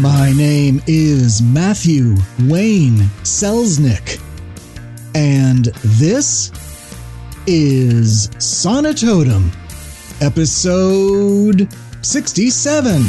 My name is Matthew Wayne Selznick, and this is Sonatotum, episode 67.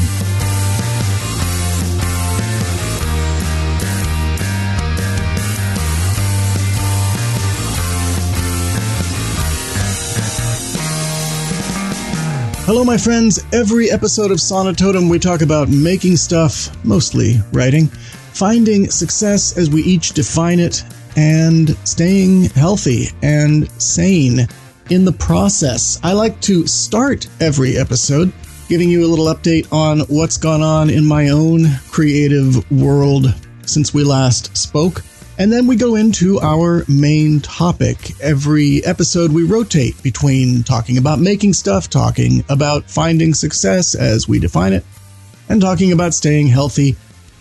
Hello, my friends. Every episode of Sonatotum, we talk about making stuff, mostly writing, finding success as we each define it, and staying healthy and sane in the process. I like to start every episode giving you a little update on what's gone on in my own creative world since we last spoke. And then we go into our main topic. Every episode we rotate between talking about making stuff, talking about finding success as we define it, and talking about staying healthy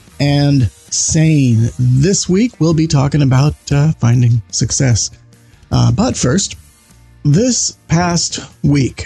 and sane. This week we'll be talking about finding success. But first, this past week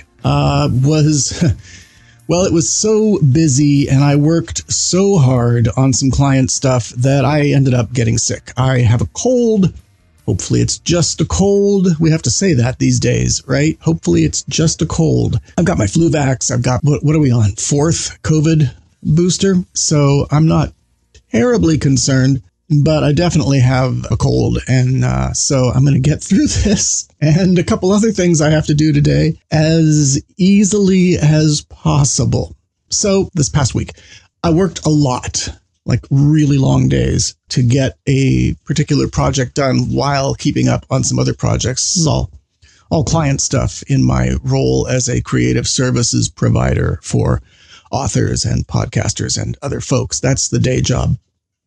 was... Well, it was so busy and I worked so hard on some client stuff that I ended up getting sick. I have a cold. Hopefully it's just a cold. We have to say that these days, right? Hopefully it's just a cold. I've got my flu vax. I've got, what are we on? 4th COVID booster. So I'm not terribly concerned, but I definitely have a cold. And so I'm going to get through this and a couple other things I have to do today as easily as possible. So this past week, I worked a lot, like really long days, to get a particular project done while keeping up on some other projects. This is all client stuff in my role as a creative services provider for authors and podcasters and other folks. That's the day job.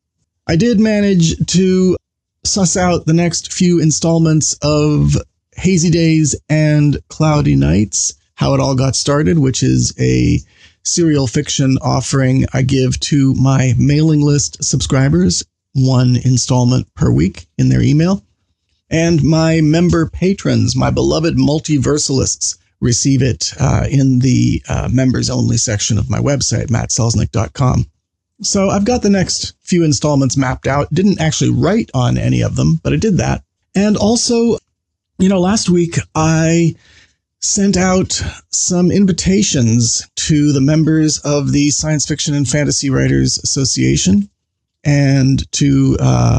I did manage to suss out the next few installments of Hazy Days and Cloudy Nights, How It All Got Started, which is a serial fiction offering I give to my mailing list subscribers, one installment per week in their email. And my member patrons, my beloved multiversalists, receive it in the members only section of my website, mattselznick.com. So I've got the next few installments mapped out. Didn't actually write on any of them, but I did that. And also, last week I sent out some invitations to the members of the Science Fiction and Fantasy Writers Association and to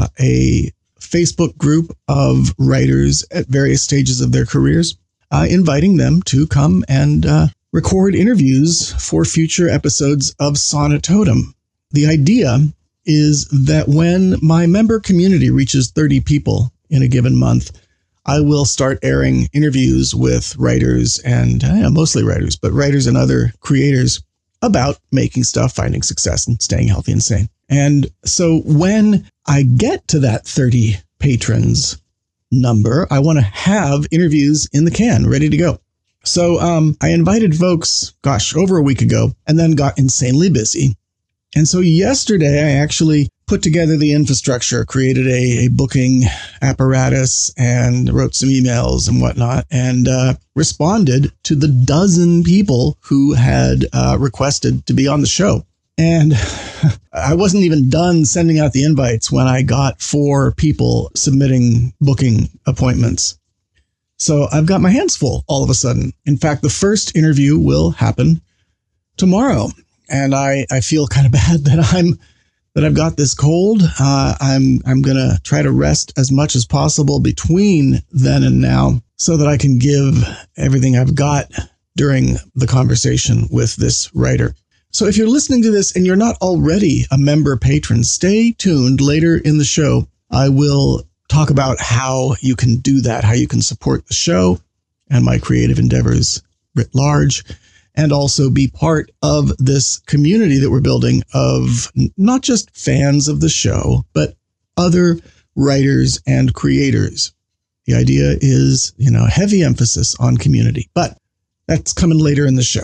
a Facebook group of writers at various stages of their careers, inviting them to come and record interviews for future episodes of Sonatotum. The idea is that when my member community reaches 30 people in a given month, I will start airing interviews with writers and mostly writers, but writers and other creators about making stuff, finding success, and staying healthy and sane. And so when I get to that 30 patrons number, I want to have interviews in the can ready to go. So I invited folks, over a week ago, and then got insanely busy. And so yesterday, I actually put together the infrastructure, created a booking apparatus, and wrote some emails and whatnot, and responded to the dozen people who had requested to be on the show. And I wasn't even done sending out the invites when I got 4 people submitting booking appointments. So I've got my hands full all of a sudden. In fact, the first interview will happen tomorrow. And I feel kind of bad that I've got this cold. I'm going to try to rest as much as possible between then and now so that I can give everything I've got during the conversation with this writer. So if you're listening to this and you're not already a member patron, stay tuned. Later in the show, I will talk about how you can do that, how you can support the show and my creative endeavors writ large, and also be part of this community that we're building of not just fans of the show, but other writers and creators. The idea is, heavy emphasis on community, but that's coming later in the show.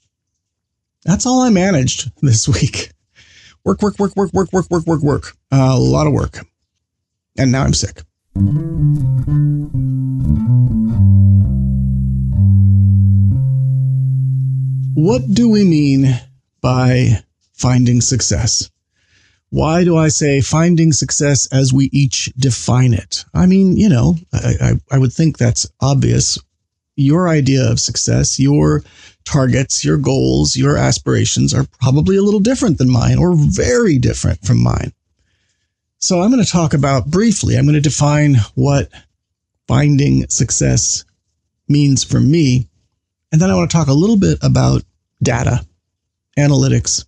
That's all I managed this week. Work. A lot of work. And now I'm sick. What do we mean by finding success? Why do I say finding success as we each define it? I mean, I would think that's obvious. Your idea of success, your targets, your goals, your aspirations are probably a little different than mine, or very different from mine. So I'm going to talk about briefly, I'm going to define what finding success means for me. And then I want to talk a little bit about data, analytics.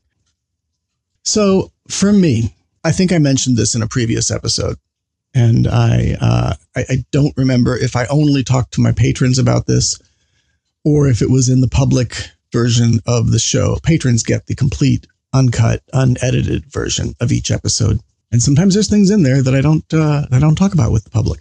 So for me, I think I mentioned this in a previous episode, and I don't remember if I only talked to my patrons about this or if it was in the public version of the show. Patrons get the complete, uncut, unedited version of each episode. And sometimes there's things in there that I don't talk about with the public.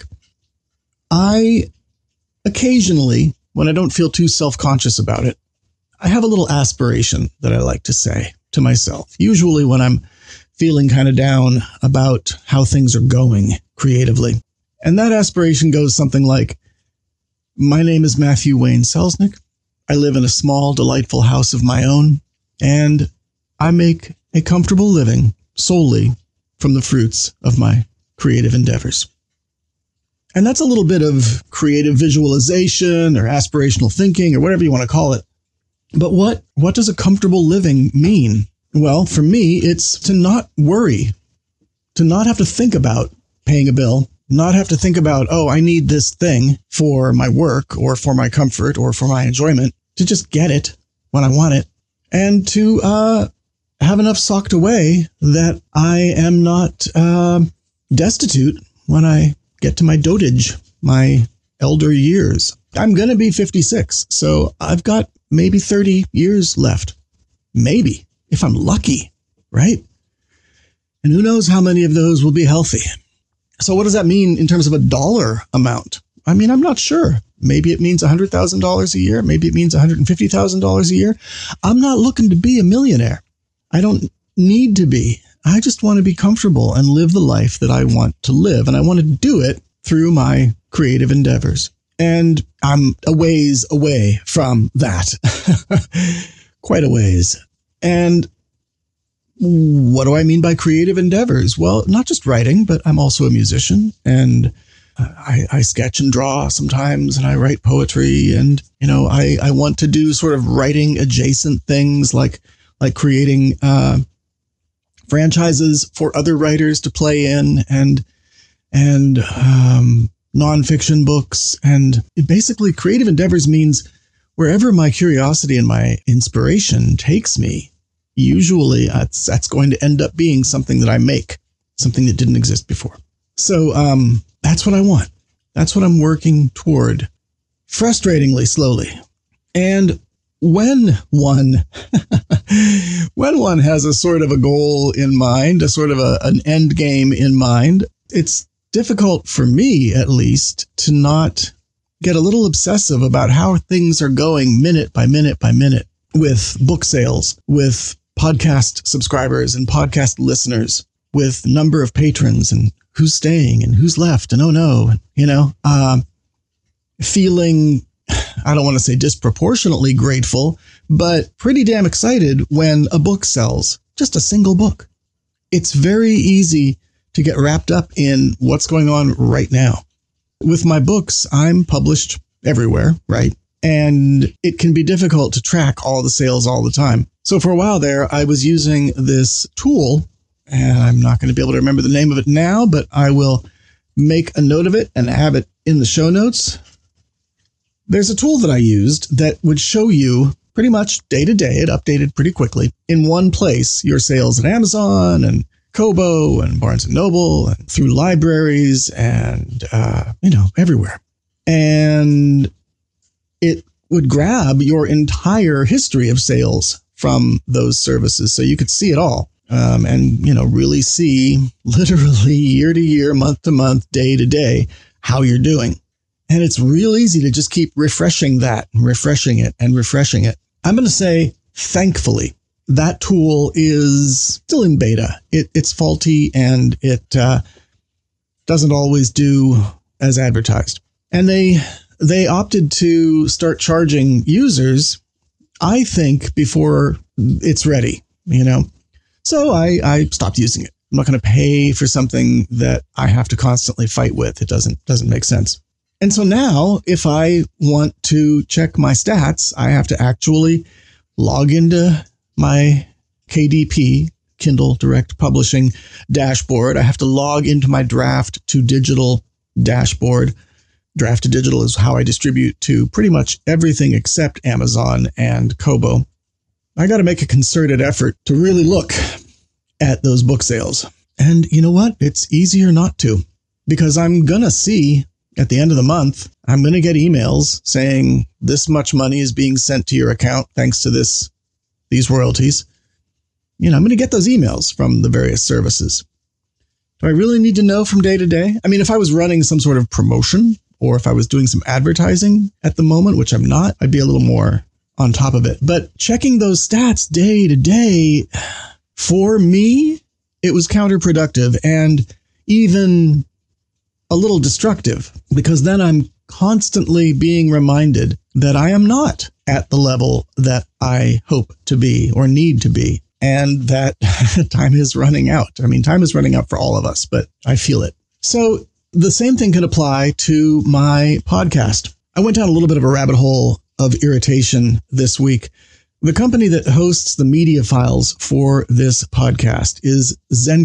I occasionally, when I don't feel too self-conscious about it, I have a little aspiration that I like to say to myself, usually when I'm feeling kind of down about how things are going creatively. And that aspiration goes something like, my name is Matthew Wayne Selznick. I live in a small, delightful house of my own, and I make a comfortable living solely from the fruits of my creative endeavors. And that's a little bit of creative visualization or aspirational thinking or whatever you want to call it. But what does a comfortable living mean? Well, for me, it's to not worry, to not have to think about paying a bill, not have to think about, oh, I need this thing for my work or for my comfort or for my enjoyment, to just get it when I want it, and to have enough socked away that I am not destitute when I get to my dotage, my elder years. I'm going to be 56, so I've got maybe 30 years left. Maybe, if I'm lucky, right? And who knows how many of those will be healthy. So what does that mean in terms of a dollar amount? I mean, I'm not sure. Maybe it means $100,000 a year. Maybe it means $150,000 a year. I'm not looking to be a millionaire. I don't need to be. I just want to be comfortable and live the life that I want to live. And I want to do it through my creative endeavors. And I'm a ways away from that. Quite a ways. And what do I mean by creative endeavors? Well, not just writing, but I'm also a musician, and I sketch and draw sometimes, and I write poetry, and, I want to do sort of writing adjacent things like creating franchises for other writers to play in, and nonfiction books. And basically creative endeavors means wherever my curiosity and my inspiration takes me, usually that's going to end up being something that I make, something that didn't exist before. So that's what I want. That's what I'm working toward, frustratingly slowly. And when one has a sort of a goal in mind, a sort of an end game in mind, it's difficult for me, at least, to not get a little obsessive about how things are going minute by minute by minute with book sales, with podcast subscribers and podcast listeners, with number of patrons and who's staying and who's left. And oh no, feeling, I don't want to say disproportionately grateful, but pretty damn excited when a book sells, just a single book. It's very easy to get wrapped up in what's going on right now. With my books, I'm published everywhere, right? And it can be difficult to track all the sales all the time. So for a while there, I was using this tool, and I'm not going to be able to remember the name of it now, but I will make a note of it and have it in the show notes. There's a tool that I used that would show you pretty much day to day, it updated pretty quickly, in one place, your sales at Amazon and Kobo and Barnes & Noble and through libraries and, everywhere. And it would grab your entire history of sales from those services. So you could see it all and really see literally year to year, month to month, day to day, how you're doing. And it's real easy to just keep refreshing that and refreshing it and refreshing it. I'm going to say, thankfully, that tool is still in beta. It's faulty and it doesn't always do as advertised. And they opted to start charging users, I think, before it's ready, So I stopped using it. I'm not going to pay for something that I have to constantly fight with. It doesn't make sense. And so now if I want to check my stats, I have to actually log into my KDP, Kindle Direct Publishing dashboard. I have to log into my Draft to Digital dashboard. Draft to Digital is how I distribute to pretty much everything except Amazon and Kobo. I got to make a concerted effort to really look at those book sales. And you know what? It's easier not to, because I'm going to see at the end of the month, I'm going to get emails saying this much money is being sent to your account thanks to these royalties. I'm going to get those emails from the various services. Do I really need to know from day to day? I mean, if I was running some sort of promotion or if I was doing some advertising at the moment, which I'm not, I'd be a little more on top of it. But checking those stats day to day, for me, it was counterproductive and even a little destructive, because then I'm constantly being reminded that I am not at the level that I hope to be or need to be, and that time is running out. I mean, time is running out for all of us, but I feel it. So the same thing can apply to my podcast. I went down a little bit of a rabbit hole of irritation this week. The company that hosts the media files for this podcast is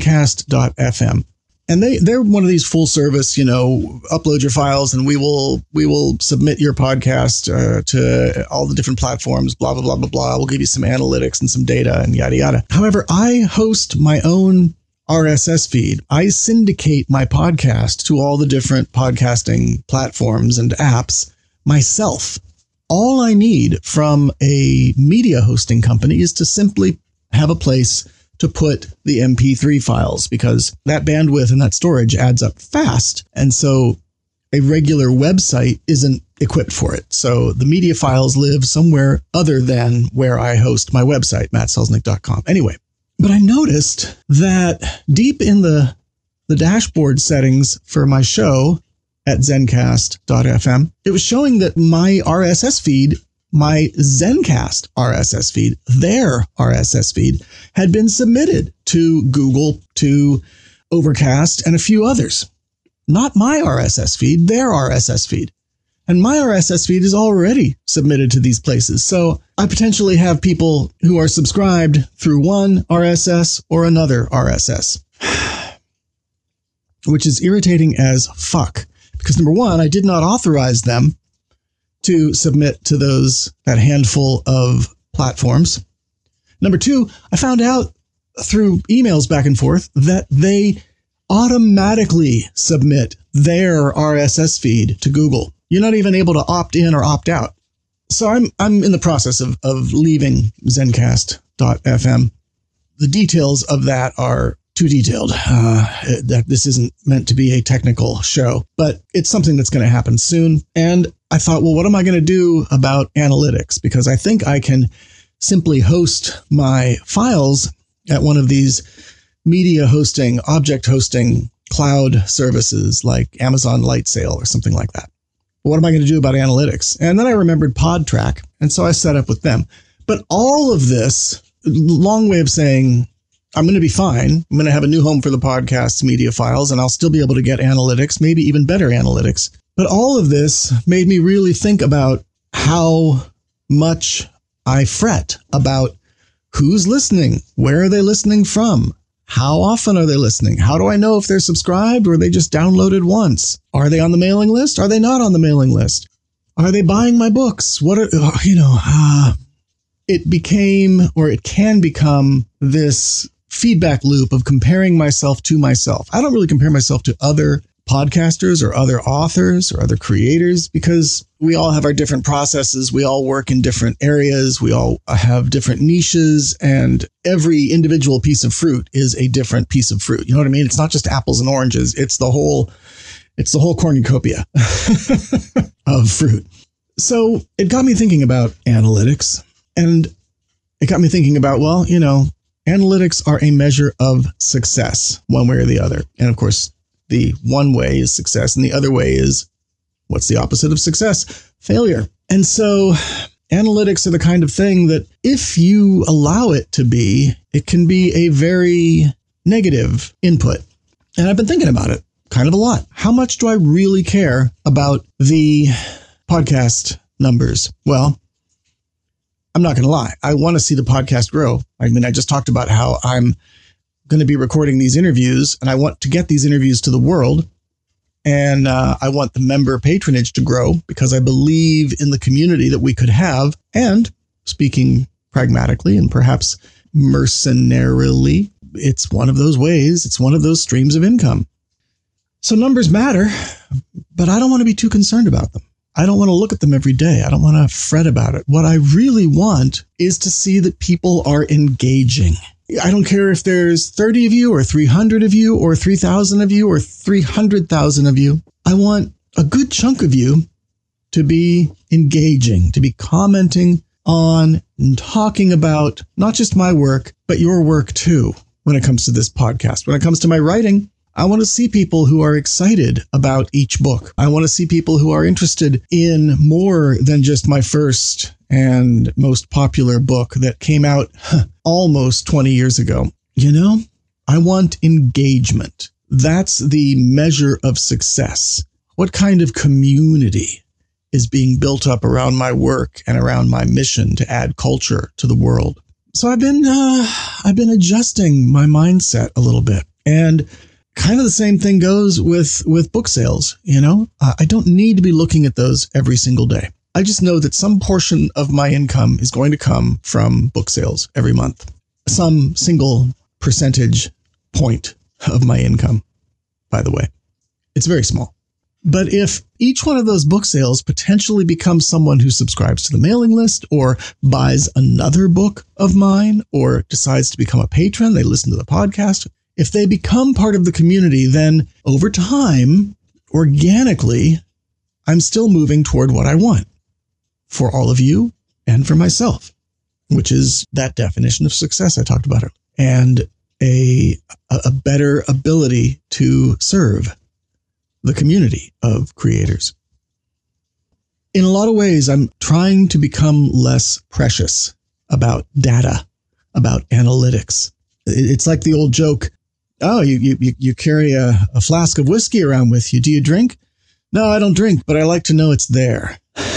Zencast.fm. And they're one of these full service, upload your files and we will submit your podcast to all the different platforms, blah, blah, blah, blah, blah. We'll give you some analytics and some data and yada, yada. However, I host my own RSS feed. I syndicate my podcast to all the different podcasting platforms and apps myself. All I need from a media hosting company is to simply have a place to put the MP3 files, because that bandwidth and that storage adds up fast. And so a regular website isn't equipped for it. So the media files live somewhere other than where I host my website, mattselznick.com. Anyway, but I noticed that deep in the dashboard settings for my show at Zencast.fm, it was showing that my RSS feed, my Zencast RSS feed, their RSS feed, had been submitted to Google, to Overcast, and a few others. Not my RSS feed, their RSS feed. And my RSS feed is already submitted to these places. So I potentially have people who are subscribed through one RSS or another RSS, which is irritating as fuck. Because number one, I did not authorize them to submit to that handful of platforms. Number two, I found out through emails back and forth that they automatically submit their RSS feed to Google. You're not even able to opt in or opt out. So I'm in the process of leaving Zencast.fm. The details of that are too detailed. That this isn't meant to be a technical show, but it's something that's going to happen soon. And I thought, well, what am I going to do about analytics? Because I think I can simply host my files at one of these media hosting, object hosting cloud services like Amazon Lightsail or something like that. What am I going to do about analytics? And then I remembered PodTrack, and so I set up with them. But all of this, long way of saying, I'm going to be fine. I'm going to have a new home for the podcast's media files, and I'll still be able to get analytics, maybe even better analytics. But all of this made me really think about how much I fret about who's listening, where are they listening from, how often are they listening, how do I know if they're subscribed or they just downloaded once, are they on the mailing list, are they not on the mailing list, are they buying my books, it became, or it can become, this feedback loop of comparing myself to myself. I don't really compare myself to other podcasters or other authors or other creators, because we all have our different processes. We all work in different areas. We all have different niches, and every individual piece of fruit is a different piece of fruit. You know what I mean? It's not just apples and oranges. It's the whole cornucopia of fruit. So it got me thinking about analytics, and it got me thinking about, well, analytics are a measure of success one way or the other. And of course, the one way is success, and the other way is, what's the opposite of success? Failure. And so analytics are the kind of thing that if you allow it to be, it can be a very negative input. And I've been thinking about it kind of a lot. How much do I really care about the podcast numbers? Well, I'm not going to lie. I want to see the podcast grow. I mean, I just talked about how I'm going to be recording these interviews, and I want to get these interviews to the world. And I want the member patronage to grow because I believe in the community that we could have. And speaking pragmatically and perhaps mercenarily, it's one of those ways. It's one of those streams of income. So numbers matter, but I don't want to be too concerned about them. I don't want to look at them every day. I don't want to fret about it. What I really want is to see that people are engaging. I don't care if there's 30 of you or 300 of you or 3,000 of you or 300,000 of you. I want a good chunk of you to be engaging, to be commenting on and talking about not just my work, but your work too. When it comes to this podcast, when it comes to my writing, I want to see people who are excited about each book. I want to see people who are interested in more than just my first and most popular book that came out almost 20 years ago. You know, I want engagement. That's the measure of success. What kind of community is being built up around my work and around my mission to add culture to the world? So I've been adjusting my mindset a little bit, and kind of the same thing goes with book sales. You know, I don't need to be looking at those every single day. I just know that some portion of my income is going to come from book sales every month. Some single percentage point of my income, by the way. It's very small. But if each one of those book sales potentially becomes someone who subscribes to the mailing list or buys another book of mine or decides to become a patron, they listen to the podcast. If they become part of the community, then over time, organically, I'm still moving toward what I want for all of you and for myself, which is that definition of success I talked about, and a better ability to serve the community of creators. In a lot of ways, I'm trying to become less precious about data, about analytics. It's like the old joke, oh, you carry a flask of whiskey around with you. Do you drink? No, I don't drink, but I like to know it's there.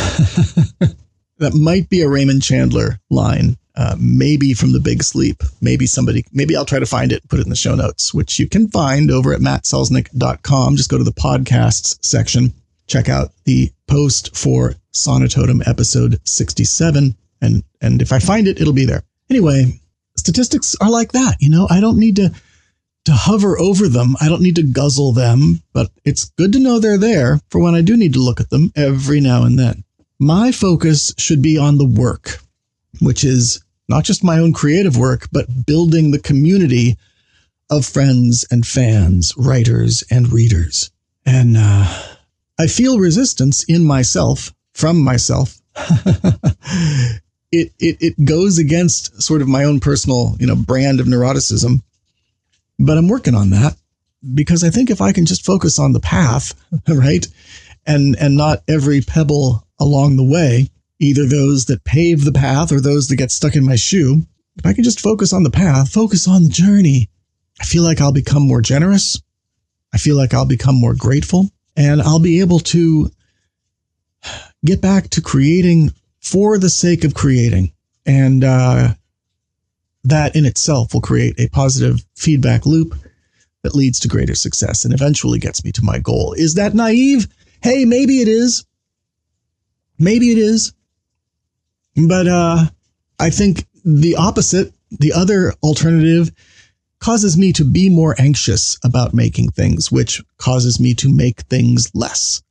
That might be a Raymond Chandler line, maybe from The Big Sleep. Maybe I'll try to find it and put it in the show notes, which you can find over at mattselznick.com. Just go to the podcasts section, check out the post for Sonatotum episode 67. And if I find it, it'll be there. Anyway, statistics are like that. You know, I don't need to hover over them. I don't need to guzzle them, but it's good to know they're there for when I do need to look at them every now and then. My focus should be on the work, which is not just my own creative work, but building the community of friends and fans, writers and readers. And I feel resistance in myself, from myself. It goes against sort of my own personal, brand of neuroticism. But I'm working on that because I think if I can just focus on the path, right, and not every pebble along the way, either those that pave the path or those that get stuck in my shoe, if I can just focus on the path, focus on the journey, I feel like I'll become more generous. I feel like I'll become more grateful, and I'll be able to get back to creating for the sake of creating. And that in itself will create a positive feedback loop that leads to greater success and eventually gets me to my goal. Is that naive? Hey, maybe it is. Maybe it is. But I think the opposite, the other alternative, causes me to be more anxious about making things, which causes me to make things less.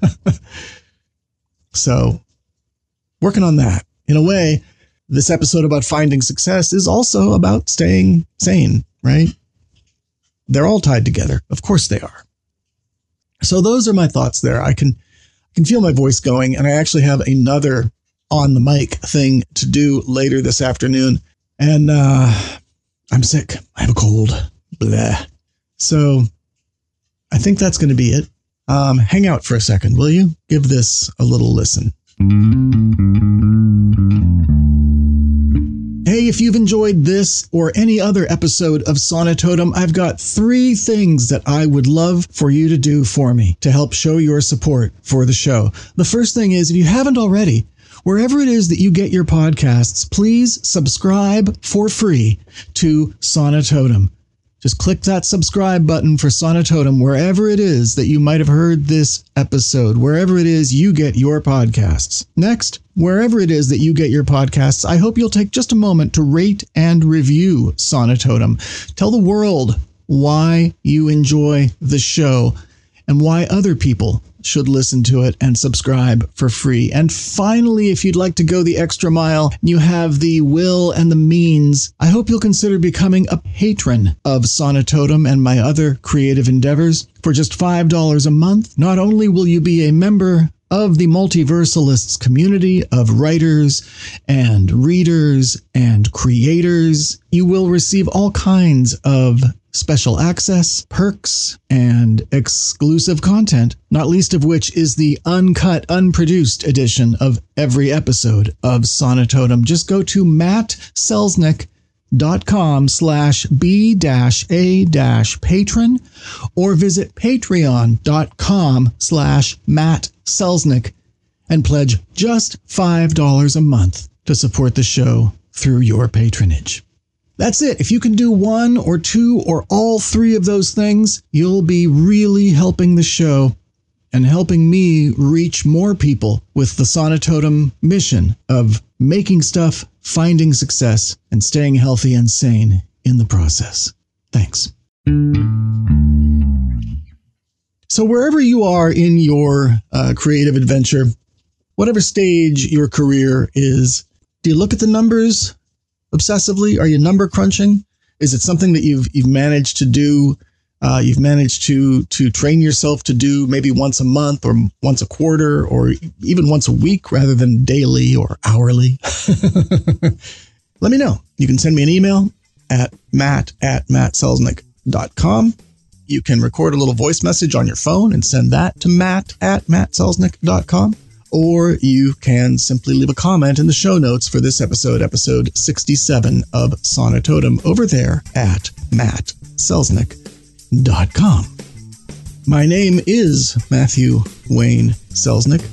So working on that. In a way, this episode about finding success is also about staying sane, right? They're all tied together. Of course they are. So those are my thoughts there. I can feel my voice going, and I actually have another on the mic thing to do later this afternoon. And I'm sick. I have a cold. Blah. So I think that's going to be it. Hang out for a second, will you? Give this a little listen. Hey, if you've enjoyed this or any other episode of Sonatotum, I've got 3 things that I would love for you to do for me to help show your support for the show. The first thing is, if you haven't already, wherever it is that you get your podcasts, please subscribe for free to Sonatotum. Just click that subscribe button for Sonatotum wherever it is that you might have heard this episode, wherever it is you get your podcasts. Next, wherever it is that you get your podcasts, I hope you'll take just a moment to rate and review Sonatotum. Tell the world why you enjoy the show and why other people should listen to it and subscribe for free. And finally, if you'd like to go the extra mile, you have the will and the means, I hope you'll consider becoming a patron of Sonatotum and my other creative endeavors. For just $5 a month, not only will you be a member of the Multiversalists community of writers and readers and creators, you will receive all kinds of special access, perks, and exclusive content, not least of which is the uncut, unproduced edition of every episode of Sonatotum. Just go to mattselznick.com/b-a-patron or visit patreon.com/mattselznick and pledge just $5 a month to support the show through your patronage. That's it. If you can do 1 or 2 or all 3 of those things, you'll be really helping the show and helping me reach more people with the Sonatotum mission of making stuff, finding success, and staying healthy and sane in the process. Thanks. So wherever you are in your creative adventure, whatever stage your career is, do you look at the numbers obsessively? Are you number crunching? Is it something that you've managed to do? You've managed to train yourself to do maybe once a month or once a quarter or even once a week rather than daily or hourly? Let me know. You can send me an email at matt@mattselznick.com. You can record a little voice message on your phone and send that to matt@mattselznick.com. Or you can simply leave a comment in the show notes for this episode 67 of Sonatotum, over there at mattselznick.com. My name is Matthew Wayne Selznick.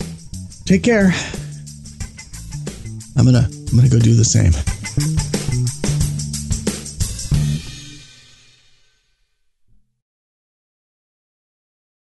Take care. I'm gonna go do the same.